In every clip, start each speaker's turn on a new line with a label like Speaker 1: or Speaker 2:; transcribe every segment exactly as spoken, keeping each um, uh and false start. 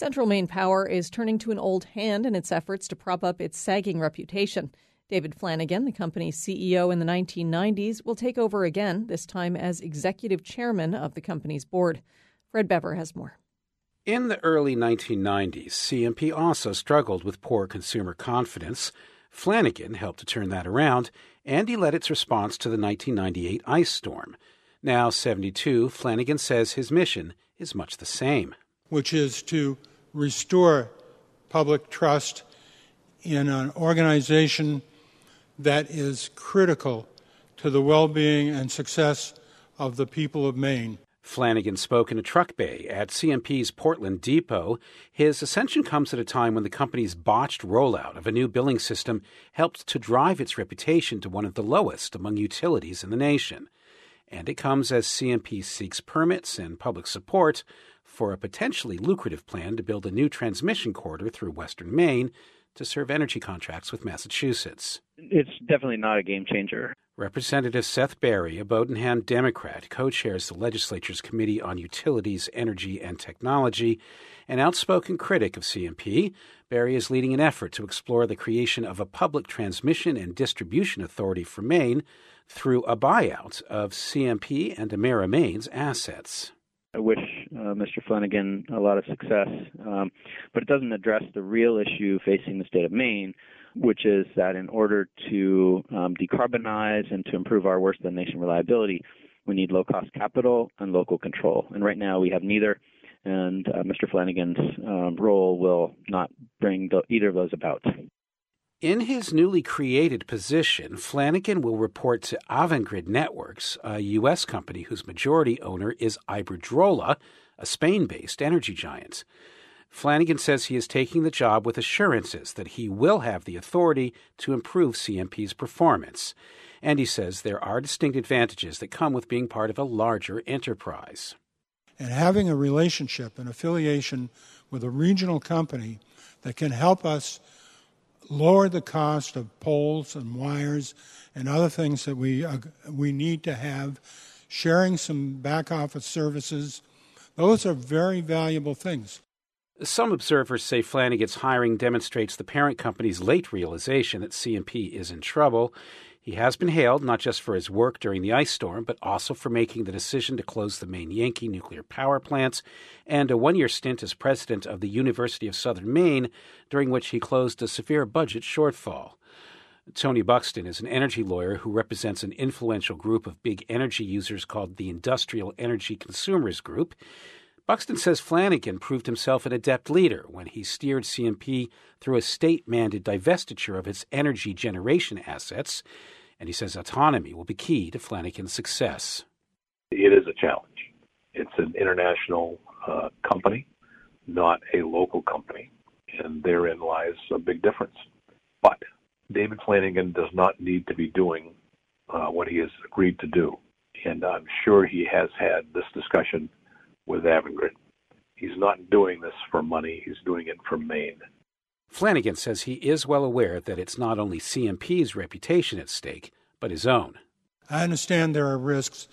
Speaker 1: Central Maine Power is turning to an old hand in its efforts to prop up its sagging reputation. David Flanagan, the company's C E O in the nineteen nineties, will take over again, this time as executive chairman of the company's board. Fred Bever has more.
Speaker 2: In the early nineteen nineties, C M P also struggled with poor consumer confidence. Flanagan helped to turn that around, and he led its response to the nineteen ninety-eight ice storm. Now seventy-two, Flanagan says his mission is much the same,
Speaker 3: which is to restore public trust in an organization that is critical to the well-being and success of the people of Maine.
Speaker 2: Flanagan spoke in a truck bay at C M P's Portland Depot. His ascension comes at a time when the company's botched rollout of a new billing system helped to drive its reputation to one of the lowest among utilities in the nation. And it comes as C M P seeks permits and public support for a potentially lucrative plan to build a new transmission corridor through western Maine to serve energy contracts with Massachusetts.
Speaker 4: It's definitely not a game changer.
Speaker 2: Representative Seth Berry, a Bowdoinham Democrat, co-chairs the legislature's Committee on Utilities, Energy, and Technology. An outspoken critic of C M P, Berry is leading an effort to explore the creation of a public transmission and distribution authority for Maine through a buyout of C M P and Emera Maine's assets.
Speaker 4: I wish uh, Mister Flanagan a lot of success, um, but it doesn't address the real issue facing the state of Maine, which is that in order to um, decarbonize and to improve our worse-than-nation reliability, we need low-cost capital and local control. And right now we have neither, and uh, Mister Flanagan's um, role will not bring the, either of those about.
Speaker 2: In his newly created position, Flanagan will report to Avangrid Networks, a U S company whose majority owner is Iberdrola, a Spain-based energy giant. Flanagan says he is taking the job with assurances that he will have the authority to improve C M P's performance. And he says there are distinct advantages that come with being part of a larger enterprise.
Speaker 3: And having a relationship, an affiliation with a regional company that can help us lower the cost of poles and wires and other things that we uh, we need to have, sharing some back office services, those are very valuable things.
Speaker 2: Some observers say Flanagan's hiring demonstrates the parent company's late realization that C M P is in trouble. He has been hailed not just for his work during the ice storm, but also for making the decision to close the Maine Yankee nuclear power plants and a one-year stint as president of the University of Southern Maine, during which he closed a severe budget shortfall. Tony Buxton is an energy lawyer who represents an influential group of big energy users called the Industrial Energy Consumers Group. Buxton says Flanagan proved himself an adept leader when he steered C M P through a state-mandated divestiture of its energy generation assets, and he says autonomy will be key to Flanagan's success.
Speaker 5: It is a challenge. It's an international uh, company, not a local company, and therein lies a big difference. But David Flanagan does not need to be doing uh, what he has agreed to do, and I'm sure he has had this discussion with Avangrid. He's not doing this for money, he's doing it for Maine.
Speaker 2: Flanagan says he is well aware that it's not only C M P's reputation at stake, but his own.
Speaker 3: I understand there are risks,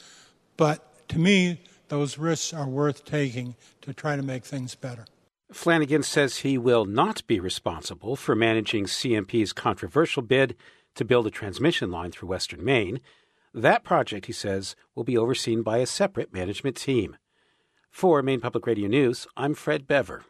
Speaker 3: but to me, those risks are worth taking to try to make things better.
Speaker 2: Flanagan says he will not be responsible for managing C M P's controversial bid to build a transmission line through western Maine. That project, he says, will be overseen by a separate management team. For Maine Public Radio News, I'm Fred Bever.